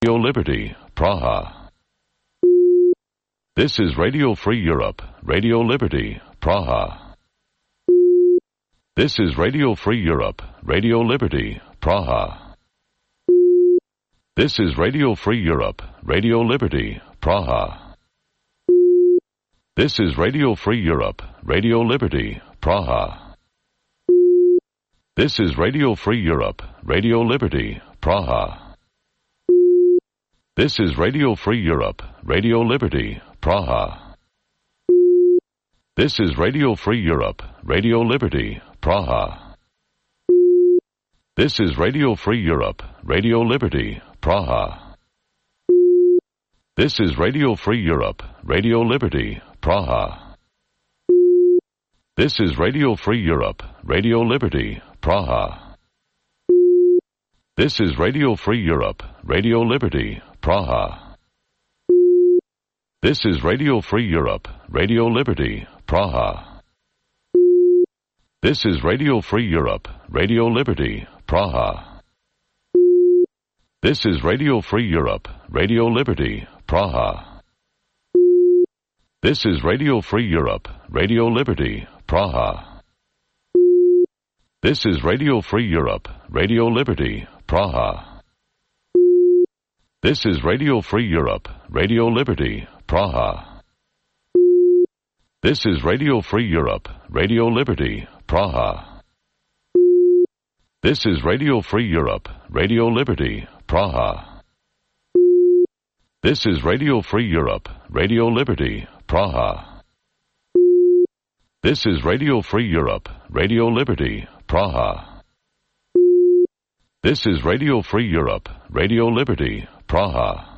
Radio Liberty, Praha. This is Radio Free Europe, Radio Liberty, Praha. This is Radio Free Europe, Radio Liberty, Praha. This is Radio Free Europe, Radio Liberty, Praha. This is Radio Free Europe, Radio Liberty, Praha. This is Radio Free Europe, Radio Liberty, Praha. This is Radio Free Europe, Radio Liberty, Praha. This is Radio Free Europe, Radio Liberty, Praha. This is Radio Free Europe, Radio Liberty, Praha. This is Radio Free Europe, Radio Liberty, Praha. This is Radio Free Europe, Radio Liberty, Praha. This is Radio Free Europe, Radio Liberty, Praha. This is Radio Free Europe, Radio Liberty, Praha. This is Radio Free Europe, Radio Liberty, Praha. This is Radio Free Europe, Radio Liberty, Praha. This is Radio Free Europe, Radio Liberty, Praha. This is Radio Free Europe, Radio Liberty, Praha. This is Radio Free Europe, Radio Liberty, Praha. This is Radio Free Europe, Radio Liberty, Praha. This is Radio Free Europe, Radio Liberty, Praha. This is Radio Free Europe, Radio Liberty, Praha. This is Radio Free Europe, Radio Liberty, Praha. This is Radio Free Europe, Radio Liberty, Praha.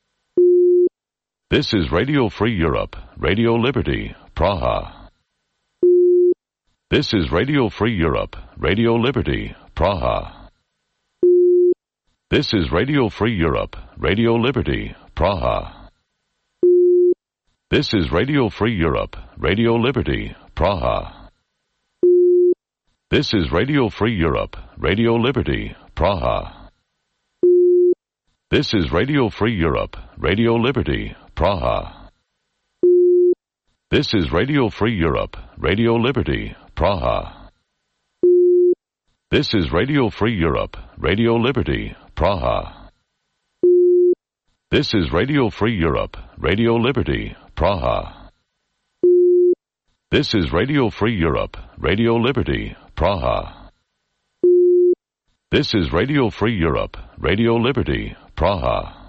This is Radio Free Europe, Radio Liberty, Praha. This is Radio Free Europe, Radio Liberty, Praha. This is Radio Free Europe, Radio Liberty, Praha. This is Radio Free Europe, Radio Liberty, Praha. This is Radio Free Europe, Radio Liberty, Praha. This is Radio Free Europe, Radio Liberty, Praha. This is Radio Free Europe, Radio Liberty, Praha. This is Radio Free Europe, Radio Liberty, Praha. This is Radio Free Europe, Radio Liberty, Praha. This is Radio Free Europe, Radio Liberty, Praha. This is Radio Free Europe, Radio Liberty, Praha.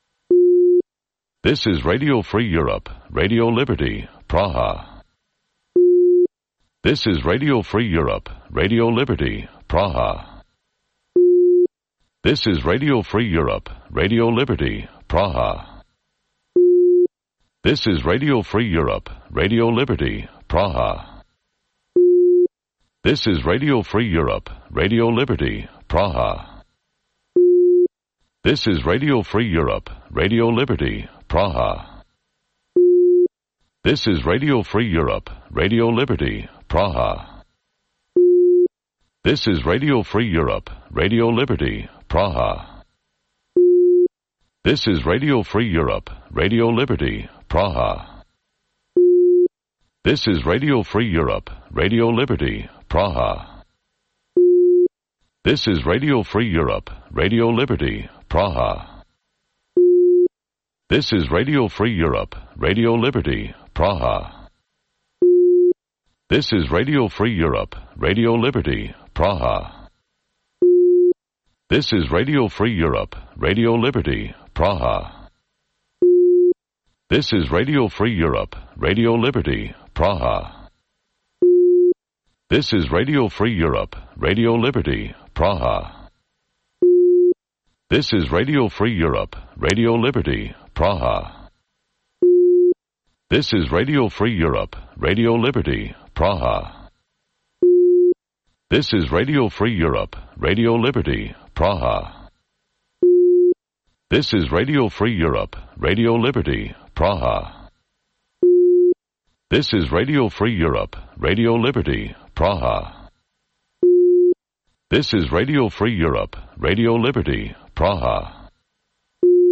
This is Radio Free Europe, Radio Liberty, Praha. This is Radio Free Europe, Radio Liberty, Praha. This is Radio Free Europe, Radio Liberty, Praha. This is Radio Free Europe, Radio Liberty, Praha. This is Radio Free Europe, Radio Liberty, Praha. This is Radio Free Europe, Radio Liberty, Praha. This is Radio Free Europe, Radio Liberty, Praha. This is Radio Free Europe, Radio Liberty, Praha. This is Radio Free Europe, Radio Liberty, Praha. This is Radio Free Europe, Radio Liberty, Praha. This is Radio Free Europe, Radio Liberty, Praha. This is Radio Free Europe, Radio Liberty, Praha. This is Radio Free Europe, Radio Liberty, Praha. This is Radio Free Europe, Radio Liberty, Praha. This is Radio Free Europe, Radio Liberty, Praha. This is Radio Free Europe, Radio Liberty, Praha. This is Radio Free Europe, Radio Liberty, Praha. This is Radio Free Europe, Radio Liberty, Praha. This is Radio Free Europe, Radio Liberty, Praha. This is Radio Free Europe, Radio Liberty, Praha. This is Radio Free Europe, Radio Liberty, Praha. This is Radio Free Europe, Radio Liberty, Praha.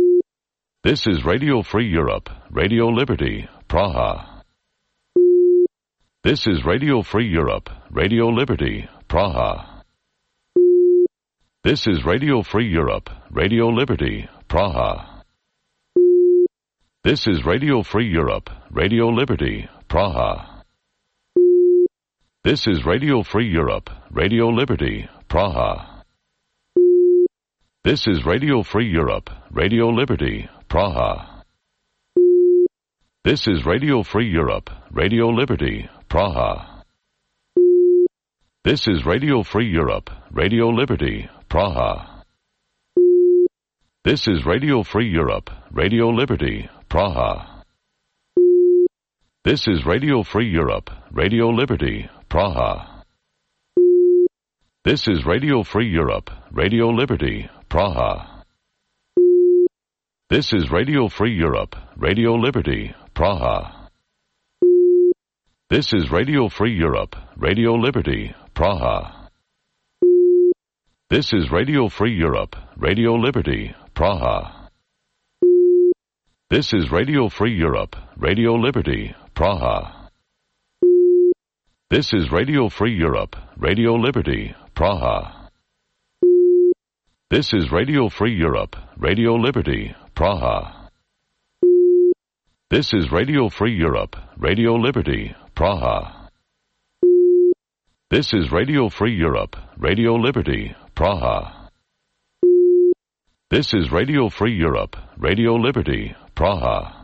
This is Radio Free Europe, Radio Liberty, Praha. This is Radio Free Europe, Radio Liberty, Praha. This is Radio Free Europe, Radio Liberty, Praha. This is Radio Free Europe, Radio Liberty, Praha. This is Radio Free Europe, Radio Liberty, Praha. This is Radio Free Europe, Radio Liberty, Praha. This is Radio Free Europe, Radio Liberty, Praha. This is Radio Free Europe, Radio Liberty, Praha. This is Radio Free Europe, Radio Liberty, Praha. This is Radio Free Europe, Radio Liberty, Praha. This is Radio Free Europe, Radio Liberty, Praha. This is Radio Free Europe, Radio Liberty, Praha. This is Radio Free Europe, Radio Liberty, Praha. This is Radio Free Europe, Radio Liberty, Praha. This is Radio Free Europe, Radio Liberty, Praha. This is Radio Free Europe, Radio Liberty, Praha. This is Radio Free Europe, Radio Liberty, Praha. This is Radio Free Europe, Radio Liberty, Praha. This is Radio Free Europe, Radio Liberty, Praha. This is Radio Free Europe, Radio Liberty, Praha.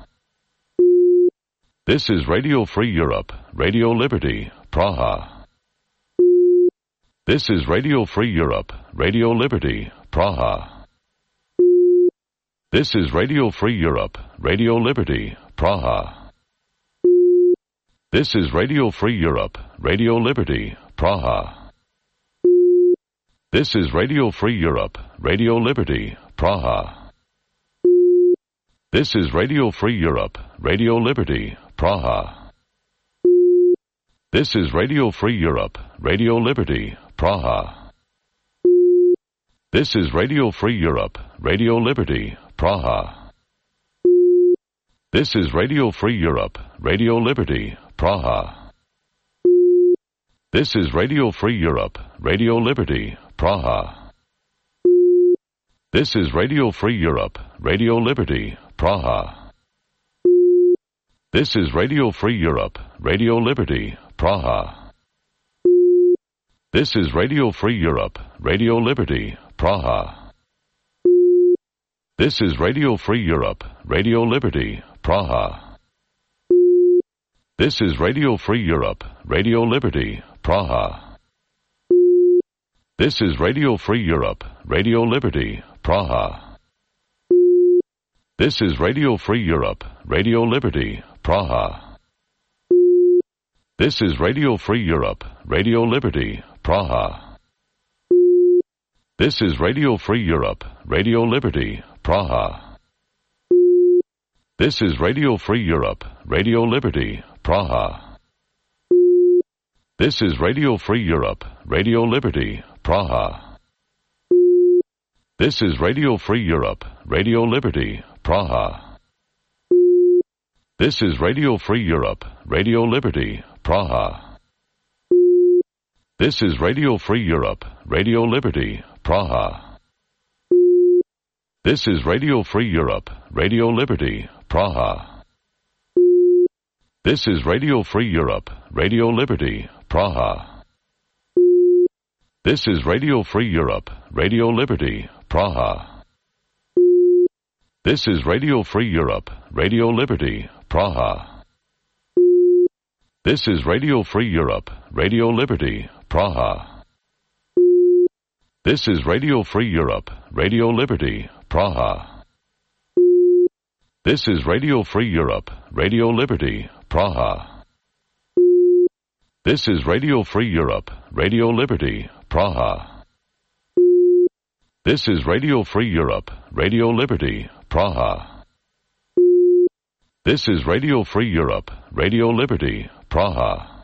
This is Radio Free Europe, Radio Liberty, Praha. This is Radio Free Europe, Radio Liberty, Praha. This is Radio Free Europe, Radio Liberty, Praha. This is Radio Free Europe, Radio Liberty, Praha. This is Radio Free Europe, Radio Liberty, Praha. This is Radio Free Europe, Radio Liberty, Praha. This is Radio Free Europe, Radio Liberty, Praha. This is Radio Free Europe, Radio Liberty, Praha. This is Radio Free Europe, Radio Liberty, Praha. This is Radio Free Europe, Radio Liberty, Praha. This is Radio Free Europe, Radio Liberty, Praha. This is Radio Free Europe, Radio Liberty, Praha. This is Radio Free Europe, Radio Liberty, Praha. This is Radio Free Europe, Radio Liberty, Praha. This is Radio Free Europe, Radio Liberty, Praha. This is Radio Free Europe, Radio Liberty, Praha. This is Radio Free Europe, Radio Liberty, Praha. This is Radio Free Europe, Radio Liberty, Praha. This is Radio Free Europe, Radio Liberty, Praha. This is Radio Free Europe, Radio Liberty, Praha. This is Radio Free Europe, Radio Liberty, Praha. This is Radio Free Europe, Radio Liberty, Praha. This is Radio Free Europe, Radio Liberty, Praha. This is Radio Free Europe, Radio Liberty, Praha. This is Radio Free Europe, Radio Liberty, Praha. This is Radio Free Europe, Radio Liberty, Praha. This is Radio Free Europe, Radio Liberty, Praha. This is Radio Free Europe, Radio Liberty, Praha. This is Radio Free Europe, Radio Liberty, Praha. This is Radio Free Europe, Radio Liberty, Praha. This is Radio Free Europe, Radio Liberty, Praha. This is Radio Free Europe, Radio Liberty, Praha. This is Radio Free Europe, Radio Liberty, Praha. This is Radio Free Europe, Radio Liberty, Praha.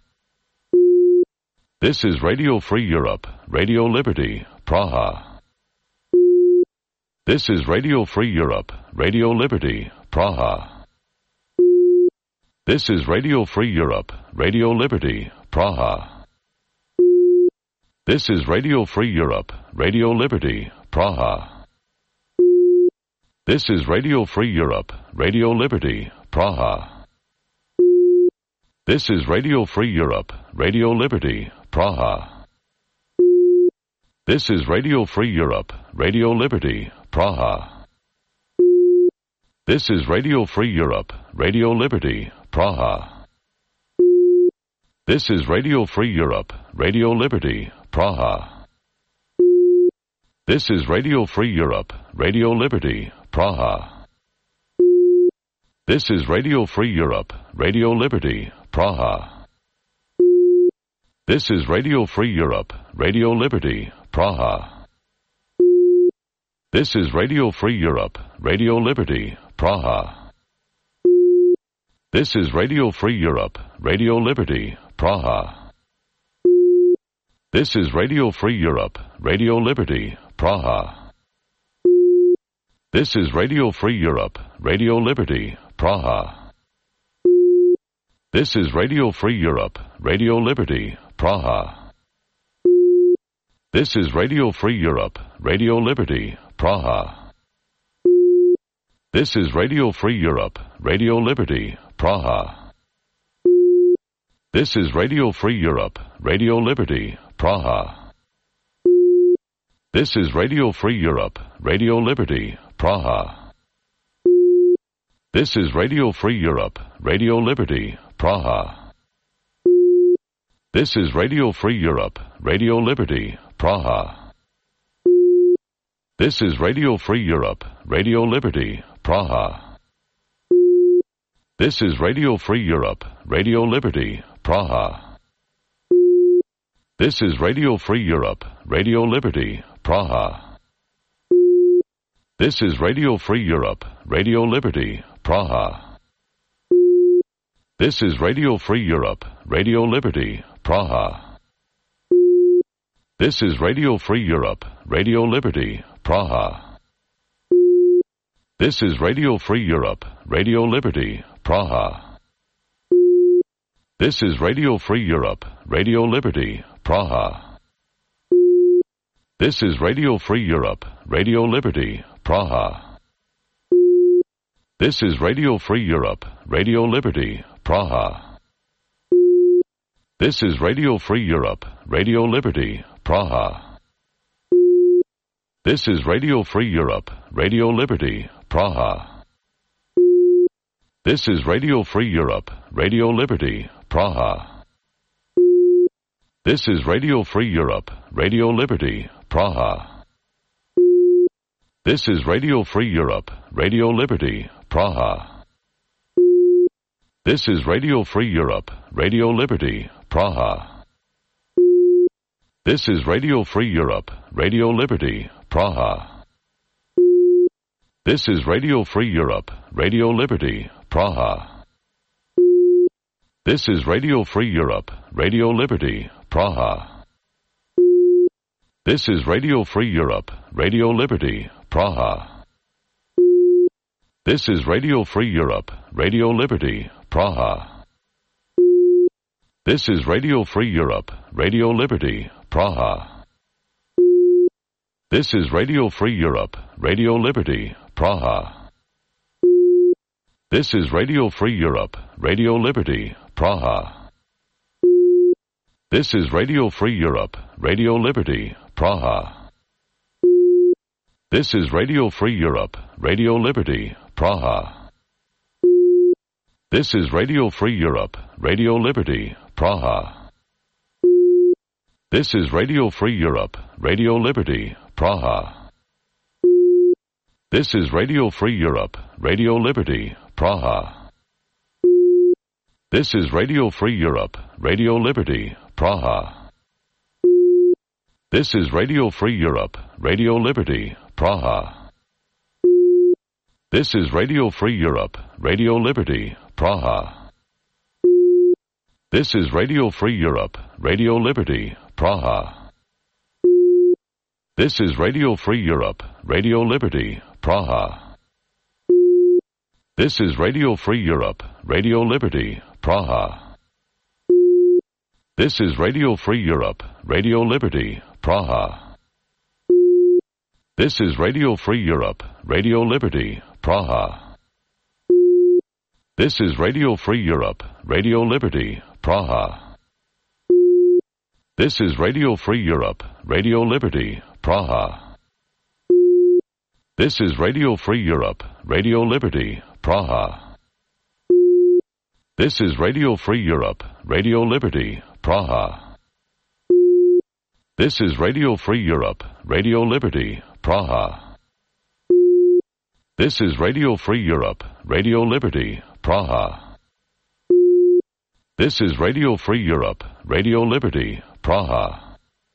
This is Radio Free Europe, Radio Liberty, Praha. This is Radio Free Europe, Radio Liberty, Praha. This is Radio Free Europe, Radio Liberty, Praha. This is Radio Free Europe, Radio Liberty, Praha. This is Radio Free Europe, Radio Liberty, Praha. This is Radio Free Europe, Radio Liberty, Praha. This is Radio Free Europe, Radio Liberty, Praha. This is Radio Free Europe, Radio Liberty, Praha. This is Radio Free Europe, Radio Liberty, Praha. This is Radio Free Europe, Radio Liberty, Praha. This is Radio Free Europe, Radio Liberty, Praha. This is Radio Free Europe, Radio Liberty, Praha. This is Radio Free Europe, Radio Liberty, Praha. This is Radio Free Europe, Radio Liberty, Praha. This is Radio Free Europe, Radio Liberty, Praha. This is Radio Free Europe, Radio Liberty, Praha. This is Radio Free Europe, Radio Liberty, Praha. This is Radio Free Europe, Radio Liberty, Praha. This is Radio Free Europe, Radio Liberty, Praha. This is Radio Free Europe, Radio Liberty, Praha. This is Radio Free Europe, Radio Liberty, Praha. This is Radio Free Europe, Radio Liberty, Praha. This is Radio Free Europe, Radio Liberty, Praha. This is Radio Free Europe, Radio Liberty, Praha. This is Radio Free Europe, Radio Liberty, Praha. This is Radio Free Europe, Radio Liberty, Praha. This is Radio Free Europe, Radio Liberty, Praha. This is Radio Free Europe, Radio Liberty, Praha. This is Radio Free Europe, Radio Liberty, Praha. This is Radio Free Europe, Radio Liberty, Praha. This is Radio Free Europe, Radio Liberty, Praha. This is Radio Free Europe, Radio Liberty, Praha. This is Radio Free Europe, Radio Liberty, Praha. This is Radio Free Europe, Radio Liberty, Praha. This is Radio Free Europe, Radio Liberty, Praha. This is Radio Free Europe, Radio Liberty, Praha. This is Radio Free Europe, Radio Liberty, Praha. This is Radio Free Europe, Radio Liberty, Praha. This is Radio Free Europe, Radio Liberty, Praha. This is Radio Free Europe, Radio Liberty, Praha. This is Radio Free Europe, Radio Liberty, Praha. This is Radio Free Europe, Radio Liberty, Praha. This is Radio Free Europe, Radio Liberty, Praha. This is Radio Free Europe, Radio Liberty, Praha. This is Radio Free Europe, Radio Liberty, Praha. This is Radio Free Europe, Radio Liberty, Praha. This is Radio Free Europe, Radio Liberty, Praha. This is Radio Free Europe, Radio Liberty, Praha. This is Radio Free Europe, Radio Liberty, Praha. This is Radio Free Europe, Radio Liberty, Praha. This is Radio Free Europe, Radio Liberty, Praha. This is Radio Free Europe, Radio Liberty, Praha. This is Radio Free Europe, Radio Liberty, Praha. This is Radio Free Europe, Radio Liberty, Praha. This is Radio Free Europe, Radio Liberty, Praha. This is Radio Free Europe, Radio Liberty, Praha. This is Radio Free Europe, Radio Liberty, Praha. This is Radio Free Europe, Radio Liberty, Praha. This is Radio Free Europe, Radio Liberty, Praha. This is Radio Free Europe, Radio Liberty, Praha. This is Radio Free Europe, Radio Liberty, Praha. This is Radio Free Europe, Radio Liberty, Praha. This is Radio Free Europe, Radio Liberty, Praha. This is Radio Free Europe, Radio Liberty, Praha. This is Radio Free Europe, Radio Liberty, Praha. This is Radio Free Europe, Radio Liberty, Praha. This is Radio Free Europe, Radio Liberty, Praha.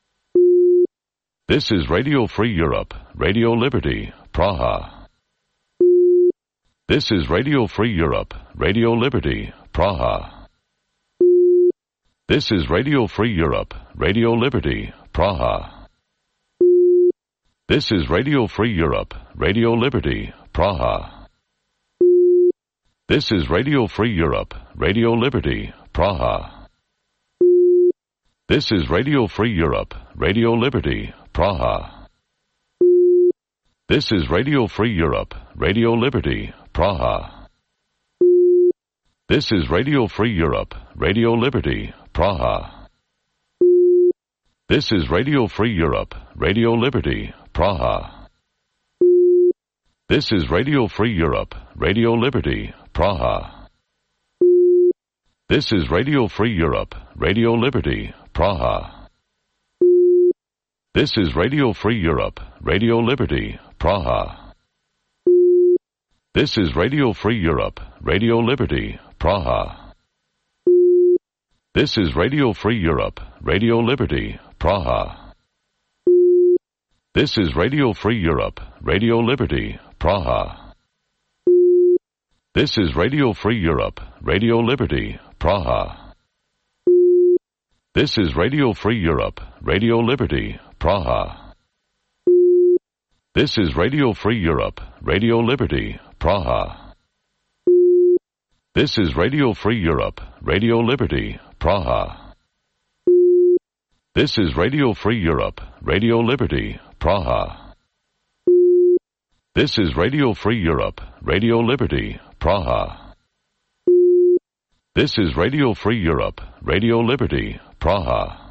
This is Radio Free Europe, Radio Liberty, Praha. This is Radio Free Europe, Radio Liberty, Praha. This is Radio Free Europe, Radio Liberty, Praha. This is Radio Free Europe, Radio Liberty, Praha. This is Radio Free Europe, Radio Liberty, Praha. This is Radio Free Europe, Radio Liberty, Praha. This is Radio Free Europe, Radio Liberty, Praha. This is Radio Free Europe, Radio Liberty, Praha. This is Radio Free Europe, Radio Liberty, Praha. This is Radio Free Europe, Radio Liberty, Praha. This is Radio Free Europe, Radio Liberty, Praha. This is Radio Free Europe, Radio Liberty, Praha. This is Radio Free Europe, Radio Liberty, Praha. This is Radio Free Europe, Radio Liberty, Praha. This is Radio Free Europe, Radio Liberty, Praha. This is Radio Free Europe, Radio Liberty, Praha. This is Radio Free Europe, Radio Liberty, Praha. This is Radio Free Europe, Radio Liberty, Praha. This is Radio Free Europe, Radio Liberty, Praha. This is Radio Free Europe, Radio Liberty, Praha. This is Radio Free Europe, Radio Liberty, Praha. This is Radio Free Europe, Radio Liberty, Praha.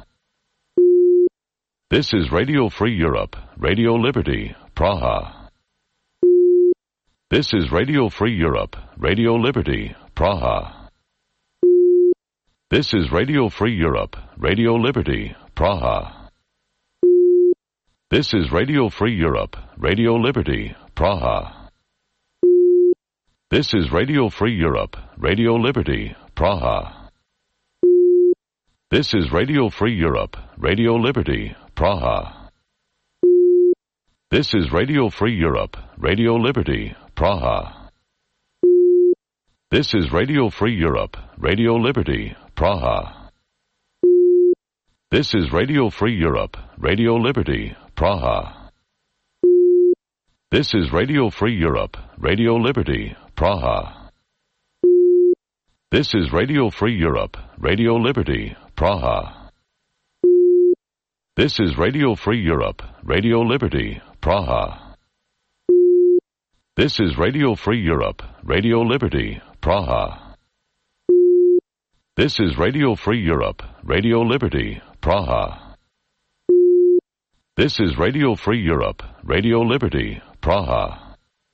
This is Radio Free Europe, Radio Liberty, Praha. This is Radio Free Europe, Radio Liberty, Praha. This is Radio Free Europe, Radio Liberty, Praha. This is Radio Free Europe, Radio Liberty, Praha. This is Radio Free Europe, Radio Liberty, Praha. This is Radio Free Europe, Radio Liberty, Praha. This is Radio Free Europe, Radio Liberty, Praha. This is Radio Free Europe, Radio Liberty, Praha. This is Radio Free Europe, Radio Liberty, Praha. This is Radio Free Europe, Radio Liberty, Praha. This is Radio Free Europe, Radio Liberty, Praha. This is Radio Free Europe, Radio Liberty, Praha. This is Radio Free Europe, Radio Liberty, Praha. This is Radio Free Europe, Radio Liberty, Praha. This is Radio Free Europe, Radio Liberty, Praha.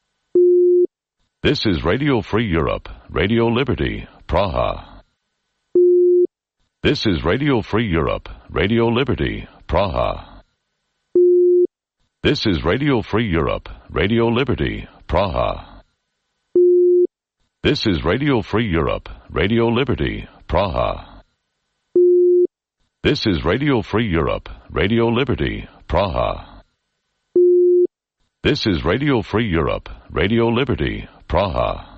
This is Radio Free Europe, Radio Liberty, Praha. This is Radio Free Europe, Radio Liberty, Praha. This is Radio Free Europe, Radio Liberty, Praha. This is Radio Free Europe, Radio Liberty, Praha. This is Radio Free Europe, Radio Liberty, Praha. This is Radio Free Europe, Radio Liberty, Praha.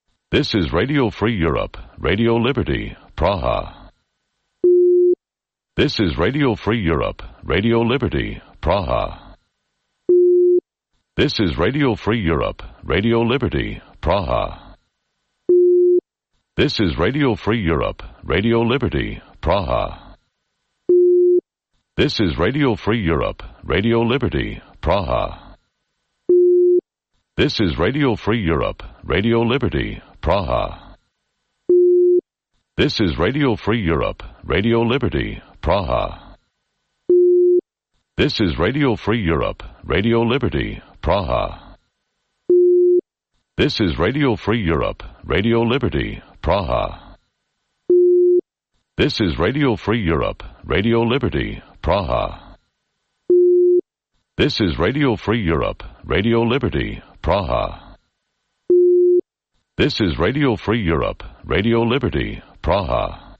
This is Radio Free Europe, Radio Liberty, Praha. This is Radio Free Europe, Radio Liberty, Praha. This is Radio Free Europe, Radio Liberty, Praha. This is Radio Free Europe, Radio Liberty, Praha. This is Radio Free Europe, Radio Liberty, Praha. This is Radio Free Europe, Radio Liberty, Praha. This is Radio Free Europe, Radio Liberty, Praha. This is Radio Free Europe, Radio Liberty, Praha. This is Radio Free Europe, Radio Liberty, Praha. This is Radio Free Europe, Radio Liberty, Praha. This is Radio Free Europe, Radio Liberty, Praha. This is Radio Free Europe, Radio Liberty, Praha.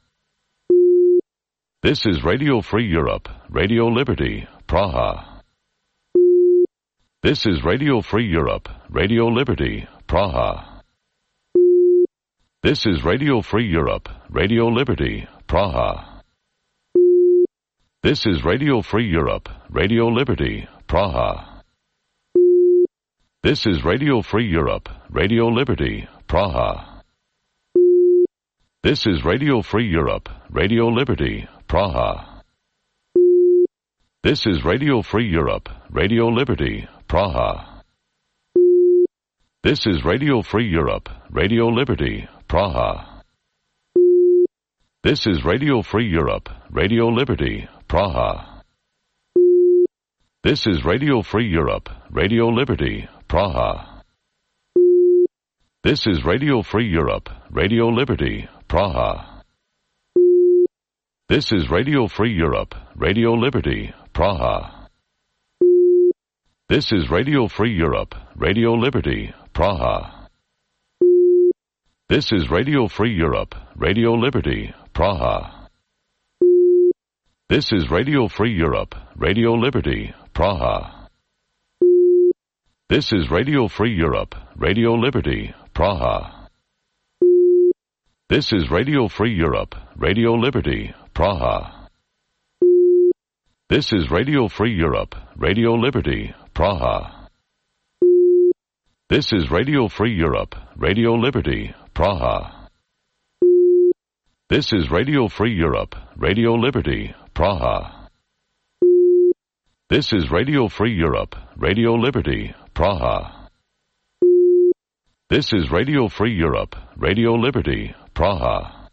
This is Radio Free Europe, Radio Liberty, Praha. This is Radio Free Europe, Radio Liberty, Praha. This is Radio Free Europe, Radio Liberty, Praha. This is Radio Free Europe, Radio Liberty, Praha. This is Radio Free Europe, Radio Liberty, Praha. This is Radio Free Europe, Radio Liberty, Praha. This is Radio Free Europe, Radio Liberty, Praha. This is Radio Free Europe, Radio Liberty, Praha. This is Radio Free Europe, Radio Liberty, Praha. This is Radio Free Europe, Radio Liberty, Praha. This is Radio Free Europe, Radio Liberty, Praha. This is Radio Free Europe, Radio Liberty, Praha. This is Radio Free Europe, Radio Liberty, Praha. This is Radio Free Europe, Radio Liberty, Praha. This is Radio Free Europe, Radio Liberty, Praha. This is Radio Free Europe, Radio Liberty, Praha. This is Radio Free Europe, Radio Liberty, Praha. This is Radio Free Europe, Radio Liberty, Praha. This is Radio Free Europe, Radio Liberty, Praha. This is Radio Free Europe, Radio Liberty, Praha. This is Radio Free Europe, Radio Liberty, Praha. This is Radio Free Europe, Radio Liberty, Praha.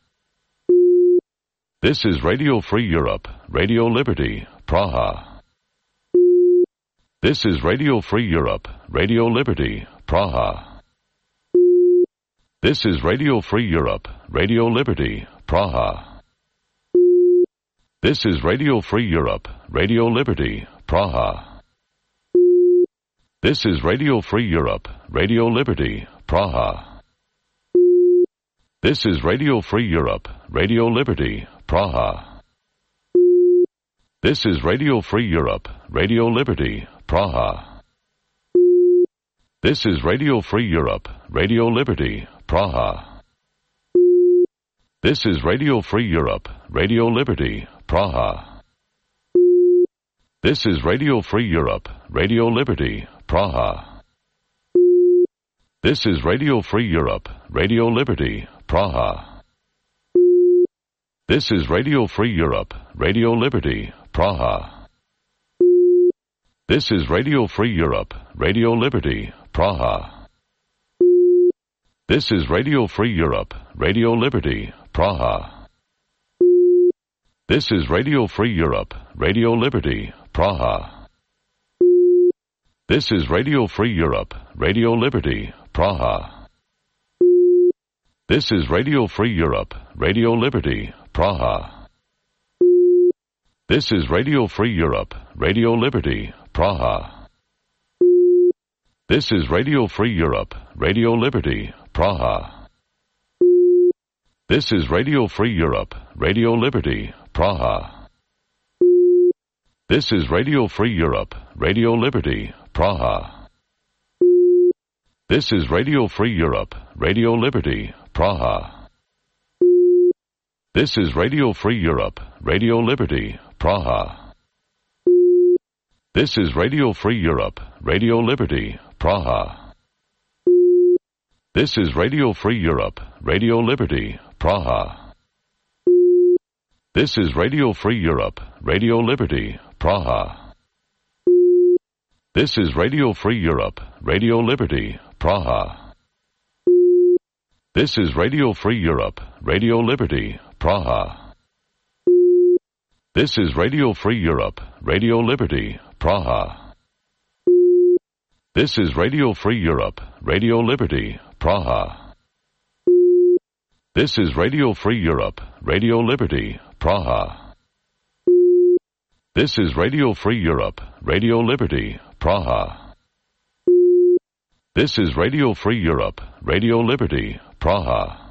This is Radio Free Europe, Radio Liberty, Praha. This is Radio Free Europe, Radio Liberty, Praha. This is Radio Free Europe, Radio Liberty, Praha. This is Radio Free Europe, Radio Liberty, Praha. This is Radio Free Europe, Radio Liberty, Praha. This is Radio Free Europe, Radio Liberty, Praha. This is Radio Free Europe, Radio Liberty, Praha. This is Radio Free Europe, Radio Liberty, Praha. This is Radio Free Europe, Radio Liberty, Praha. This is Radio Free Europe, Radio Liberty, Praha. This is Radio Free Europe, Radio Liberty, Praha. This is Radio Free Europe, Radio Liberty, Praha. This is Radio Free Europe, Radio Liberty, Praha. This is Radio Free Europe, Radio Liberty, Praha. This is Radio Free Europe, Radio Liberty, Praha. This is Radio Free Europe, Radio Liberty, Praha. This is Radio Free Europe, Radio Liberty, Praha. This is Radio Free Europe, Radio Liberty, Praha. This is Radio Free Europe, Radio Liberty, Praha. This is Radio Free Europe, Radio Liberty, Praha. This is Radio Free Europe, Radio Liberty, Praha. This is Radio Free Europe, Radio Liberty, Praha. This is Radio Free Europe, Radio Liberty, Praha. This is Radio Free Europe, Radio Liberty, Praha. This is Radio Free Europe, Radio Liberty, Praha. This is Radio Free Europe, Radio Liberty, Praha. This is Radio Free Europe, Radio Liberty, Praha. This is Radio Free Europe, Radio Liberty, Praha. This is Radio Free Europe, Radio Liberty, Praha. This is Radio Free Europe, Radio Liberty, Praha. This is Radio Free Europe, Radio Liberty, Praha. This is Radio Free Europe, Radio Liberty, Praha. This is Radio Free Europe, Radio Liberty, Praha.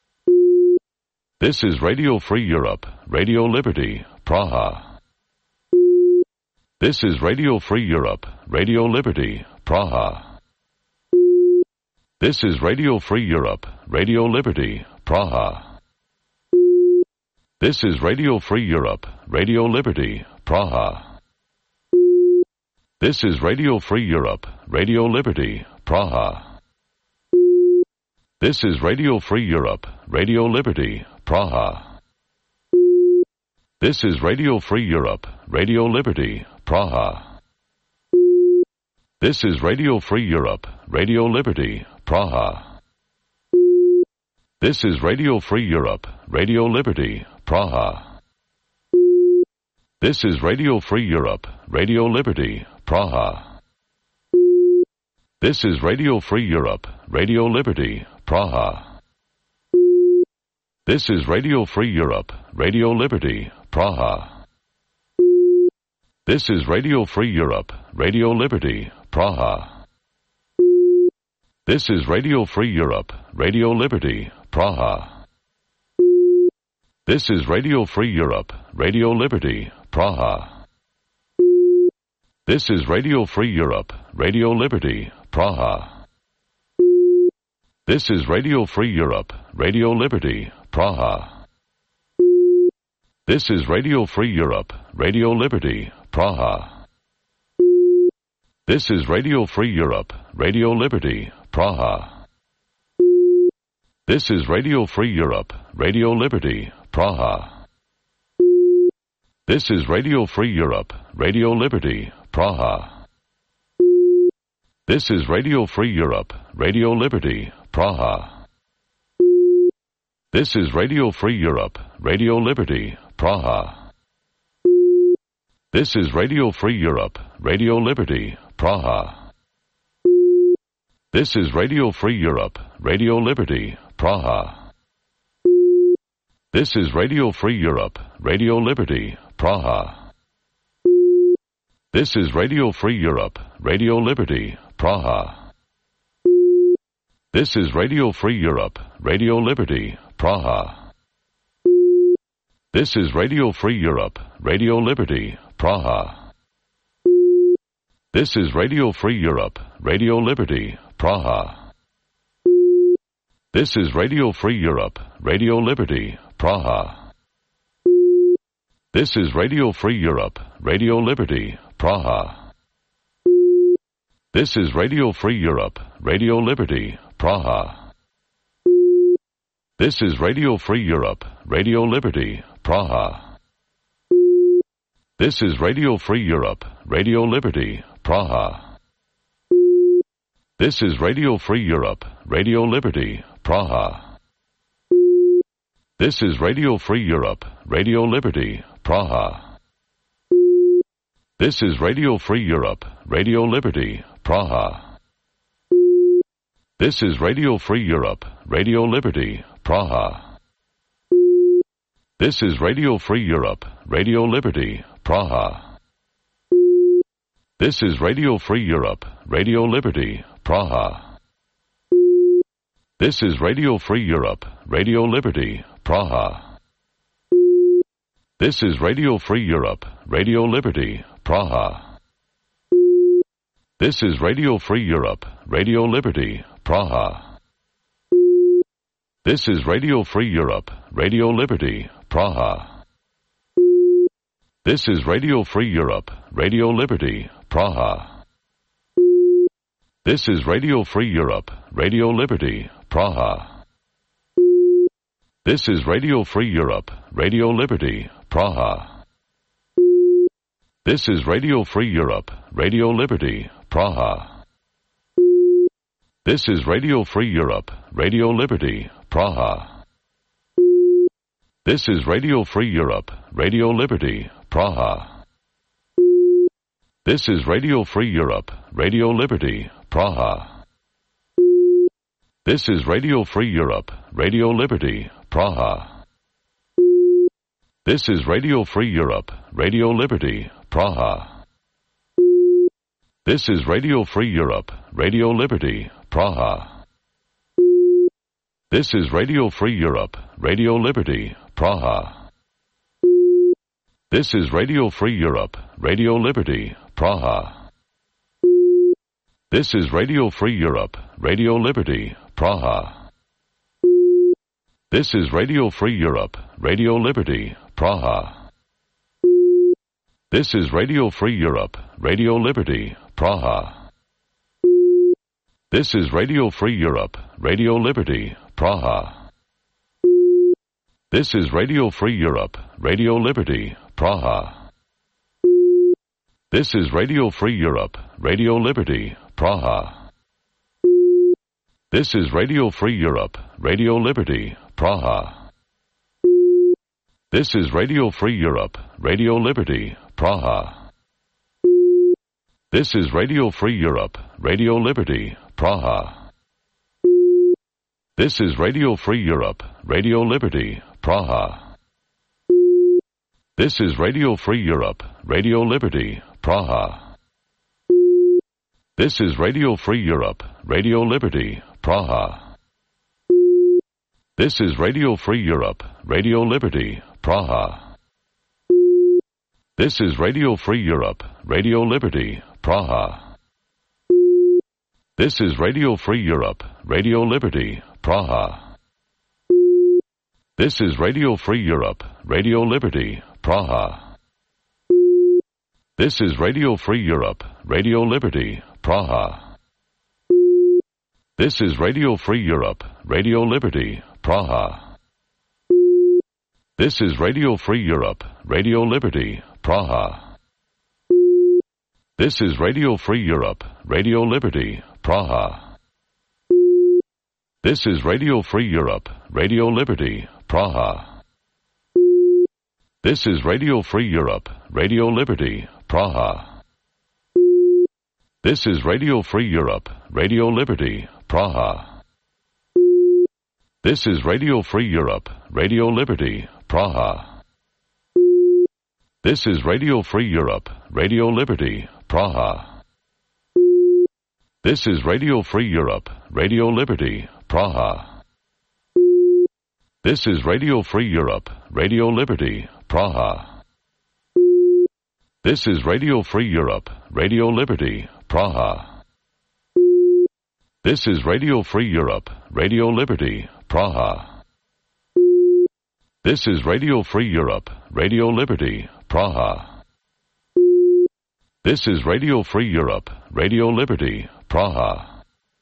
This is Radio Free Europe, Radio Liberty, Praha. This is Radio Free Europe, Radio Liberty, Praha. This is Radio Free Europe, Radio Liberty, Praha. This is Radio Free Europe, Radio Liberty, Praha. This is Radio Free Europe, Radio Liberty, Praha. This is Radio Free Europe, Radio Liberty, Praha. This is Radio Free Europe, Radio Liberty, Praha. This is Radio Free Europe, Radio Liberty, Praha. This is Radio Free Europe, Radio Liberty, Praha. This is Radio Free Europe, Radio Liberty, Praha. This is Radio Free Europe, Radio Liberty, Praha. This is Radio Free Europe, Radio Liberty, Praha. This is Radio Free Europe, Radio Liberty, Praha. This is Radio Free Europe, Radio Liberty, Praha. This is Radio Free Europe, Radio Liberty, Praha. This is Radio Free Europe, Radio Liberty, Praha. This is Radio Free Europe, Radio Liberty, Praha. This is Radio Free Europe, Radio Liberty, Praha. This is Radio Free Europe, Radio Liberty, Praha. This is Radio Free Europe, Radio Liberty, Praha. This is Radio Free Europe, Radio Liberty, Praha. This is Radio Free Europe, Radio Liberty, Praha. This is Radio Free Europe, Radio Liberty, Praha. This is Radio Free Europe, Radio Liberty, Praha. This is Radio Free Europe, Radio Liberty, Praha. This is Radio Free Europe, Radio Liberty, Praha. This is Radio Free Europe, Radio Liberty, Praha. This is Radio Free Europe, Radio Liberty, Praha. This is Radio Free Europe, Radio Liberty, Praha. This is Radio Free Europe, Radio Liberty, Praha. This is Radio Free Europe, Radio Liberty, Praha. This is Radio Free Europe, Radio Liberty, Praha. This is Radio Free Europe, Radio Liberty, Praha. This is Radio Free Europe, Radio Liberty, Praha. This is Radio Free Europe, Radio Liberty, Praha. This is Radio Free Europe, Radio Liberty, Praha. This is Radio Free Europe, Radio Liberty, Praha. This is Radio Free Europe, Radio Liberty, Praha. This is Radio Free Europe, Radio Liberty, Praha. This is Radio Free Europe, Radio Liberty, Praha. This is Radio Free Europe, Radio Liberty, Praha. This is Radio Free Europe, Radio Liberty, Praha. This is Radio Free Europe, Radio Liberty, Praha. This is Radio Free Europe, Radio Liberty, Praha. This is Radio Free Europe, Radio Liberty, Praha. This is Radio Free Europe, Radio Liberty, Praha. This is Radio Free Europe, Radio Liberty, Praha. This is Radio Free Europe, Radio Liberty, Praha. This is Radio Free Europe, Radio Liberty, Praha. This is Radio Free Europe, Radio Liberty, Praha. This is Radio Free Europe, Radio Liberty, Praha. This is Radio Free Europe, Radio Liberty, Praha. This is Radio Free Europe, Radio Liberty, Praha. This is Radio Free Europe, Radio Liberty, Praha. This is Radio Free Europe, Radio Liberty, Praha. This is Radio Free Europe, Radio Liberty, Praha. This is Radio Free Europe, Radio Liberty, Praha. This is Radio Free Europe, Radio Liberty, Praha. This is Radio Free Europe, Radio Liberty, Praha. This is Radio Free Europe, Radio Liberty, Praha. This is Radio Free Europe, Radio Liberty, Praha. This is Radio Free Europe, Radio Liberty, Praha. This is Radio Free Europe, Radio Liberty, Praha. This is Radio Free Europe, Radio Liberty, Praha. This is Radio Free Europe, Radio Liberty, Praha. This is Radio Free Europe, Radio Liberty, Praha. This is Radio Free Europe, Radio Liberty, Praha. This is Radio Free Europe, Radio Liberty, Praha. This is Radio Free Europe, Radio Liberty, Praha. This is Radio Free Europe, Radio Liberty, Praha. This is Radio Free Europe, Radio Liberty, Praha. This is Radio Free Europe, Radio Liberty, Praha. This is Radio Free Europe, Radio Liberty, Praha. This is Radio Free Europe, Radio Liberty, Praha. This is Radio Free Europe, Radio Liberty, Praha. This is Radio Free Europe, Radio Liberty, Praha. This is Radio Free Europe, Radio Liberty, Praha. This is Radio Free Europe, Radio Liberty, Praha. This is Radio Free Europe, Radio Liberty, Praha. This is Radio Free Europe, Radio Liberty, Praha. This is Radio Free Europe, Radio Liberty, Praha. This is Radio Free Europe, Radio Liberty, Praha. This is Radio Free Europe, Radio Liberty, Praha. This is Radio Free Europe, Radio Liberty, Praha. This is Radio Free Europe, Radio Liberty, Praha. This is Radio Free Europe, Radio Liberty, Praha. This is Radio Free Europe, Radio Liberty, Praha. This is Radio Free Europe, Radio Liberty, Praha.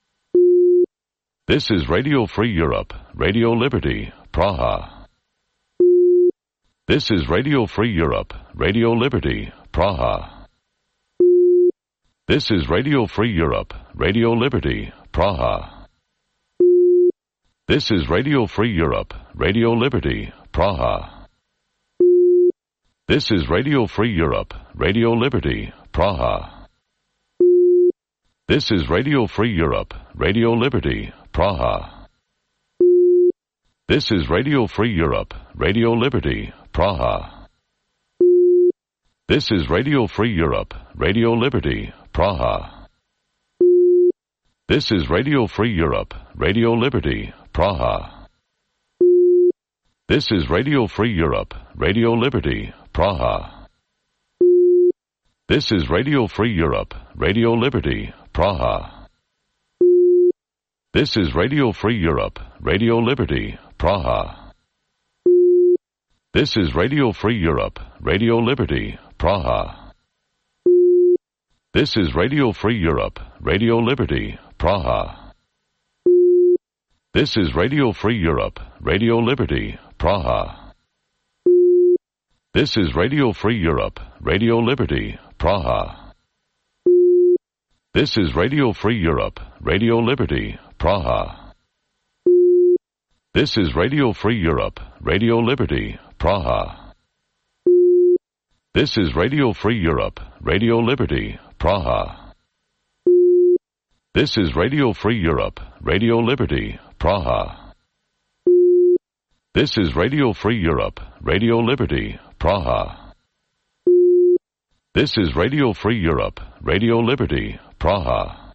This is Radio Free Europe, Radio Liberty, Praha. This is Radio Free Europe, Radio Liberty, Praha. This is Radio Free Europe, Radio Liberty, Praha. This is Radio Free Europe, Radio Liberty, Praha. This is Radio Free Europe, Radio Liberty, Praha. This is Radio Free Europe, Radio Liberty, Praha. This is Radio Free Europe, Radio Liberty, Praha. This is Radio Free Europe, Radio Liberty, Praha. This is Radio Free Europe, Radio Liberty, Praha. This is Radio Free Europe, Radio Liberty, Praha. This is Radio Free Europe, Radio Liberty, Praha. This is Radio Free Europe, Radio Liberty, Praha. This is Radio Free Europe, Radio Liberty, Praha. This is Radio Free Europe, Radio Liberty, Praha. This is Radio Free Europe, Radio Liberty, Praha. This is Radio Free Europe, Radio Liberty, Praha. This is Radio Free Europe, Radio Liberty, Praha. This is Radio Free Europe, Radio Liberty, Praha. This is Radio Free Europe, Radio Liberty, Praha. This is Radio Free Europe, Radio Liberty, Praha. This is Radio Free Europe, Radio Liberty, Praha. This is Radio Free Europe, Radio Liberty, Praha.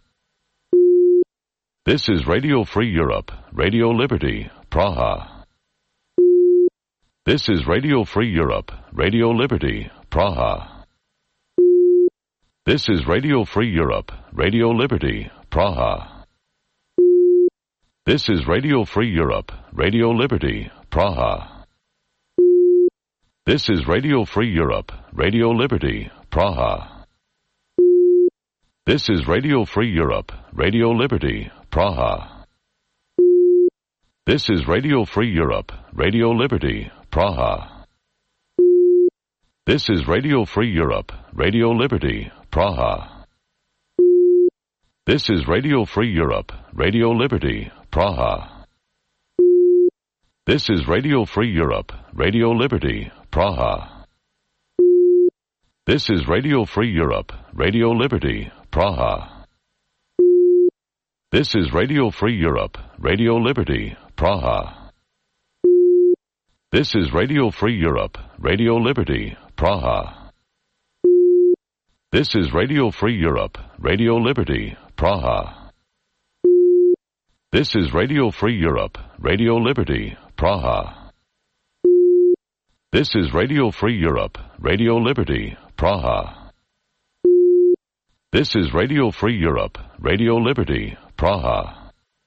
This is Radio Free Europe, Radio Liberty, Praha. This is Radio Free Europe, Radio Liberty, Praha. This is Radio Free Europe, Radio Liberty, Praha. This is Radio Free Europe, Radio Liberty, Praha. This is Radio Free Europe, Radio Liberty, Praha. This is Radio Free Europe, Radio Liberty, Praha. This is Radio Free Europe, Radio Liberty, Praha. This is Radio Free Europe, Radio Liberty, Praha. This is Radio Free Europe, Radio Liberty, Praha. This is Radio Free Europe, Radio Liberty, Praha. This is Radio Free Europe, Radio Liberty, Praha. This is Radio Free Europe, Radio Liberty, Praha. This is Radio Free Europe, Radio Liberty, Praha. This is Radio Free Europe, Radio Liberty, Praha. This is Radio Free Europe, Radio Liberty, Praha. This is Radio Free Europe, Radio Liberty, Praha. This is Radio Free Europe, Radio Liberty, Praha.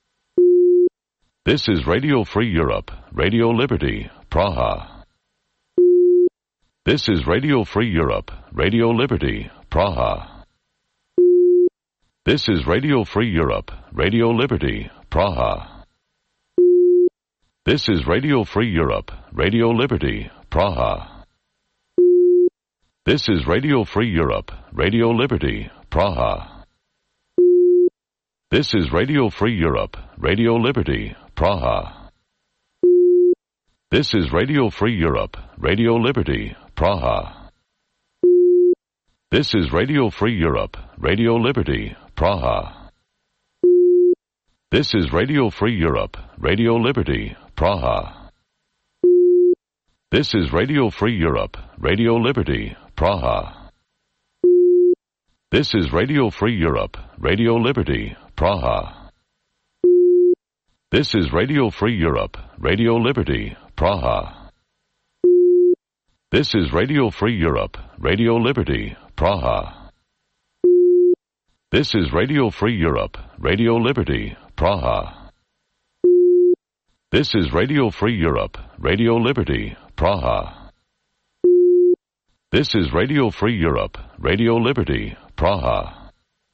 This is Radio Free Europe, Radio Liberty, Praha. This is Radio Free Europe, Radio Liberty, Praha. This is Radio Free Europe, Radio Liberty, Praha. This is Radio Free Europe, Radio Liberty, Praha. This is Radio Free Europe, Radio Liberty, Praha. This is Radio Free Europe, Radio Liberty, Praha. This is Radio Free Europe, Radio Liberty, Praha. This is Radio Free Europe, Radio Liberty, Praha. This is Radio Free Europe, Radio Liberty, Praha. This is Radio Free Europe, Radio Liberty, Praha. This is Radio Free Europe, Radio Liberty, Praha. This is Radio Free Europe, Radio Liberty, Praha. This is Radio Free Europe, Radio Liberty, Praha. This is Radio Free Europe, Radio Liberty, Praha. This is Radio Free Europe, Radio Liberty, Praha. This is Radio Free Europe, Radio Liberty, Praha.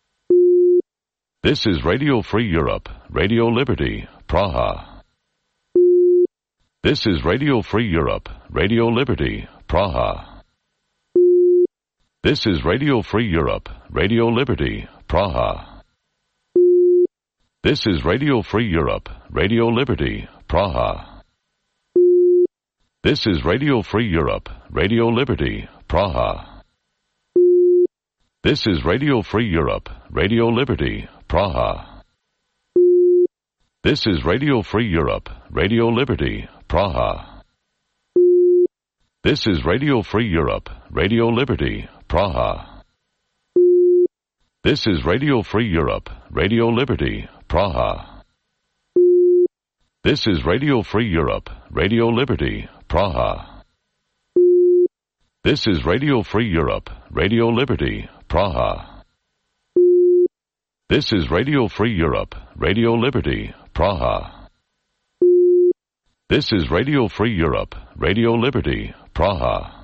This is Radio Free Europe, Radio Liberty, Praha. This is Radio Free Europe, Radio Liberty, Praha. This is Radio Free Europe, Radio Liberty, Praha. This is Radio Free Europe, Radio Liberty, Praha. This is Radio Free Europe, Radio Liberty, Praha. This is Radio Free Europe, Radio Liberty, Praha. This is Radio Free Europe, Radio Liberty, Praha. This is Radio Free Europe, Radio Liberty, Praha. This is Radio Free Europe, Radio Liberty, Praha. This is Radio Free Europe, Radio Liberty, Praha. This is Radio Free Europe, Radio Liberty, Praha. This is Radio Free Europe, Radio Liberty, Praha. This is Radio Free Europe, Radio Liberty, Praha.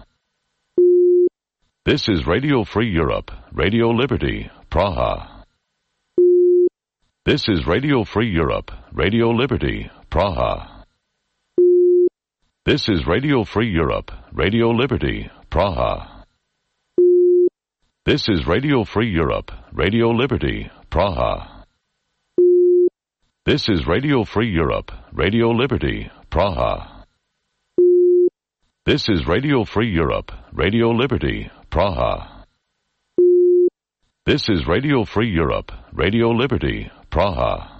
This is Radio Free Europe, Radio Liberty, Praha. This is Radio Free Europe, Radio Liberty, Praha. This is Radio Free Europe, Radio Liberty, Praha. This is Radio Free Europe, Radio Liberty, Praha. This is Radio Free Europe, Radio Liberty, Praha. This is Radio Free Europe, Radio Liberty, Praha. This is Radio Free Europe, Radio Liberty, Praha.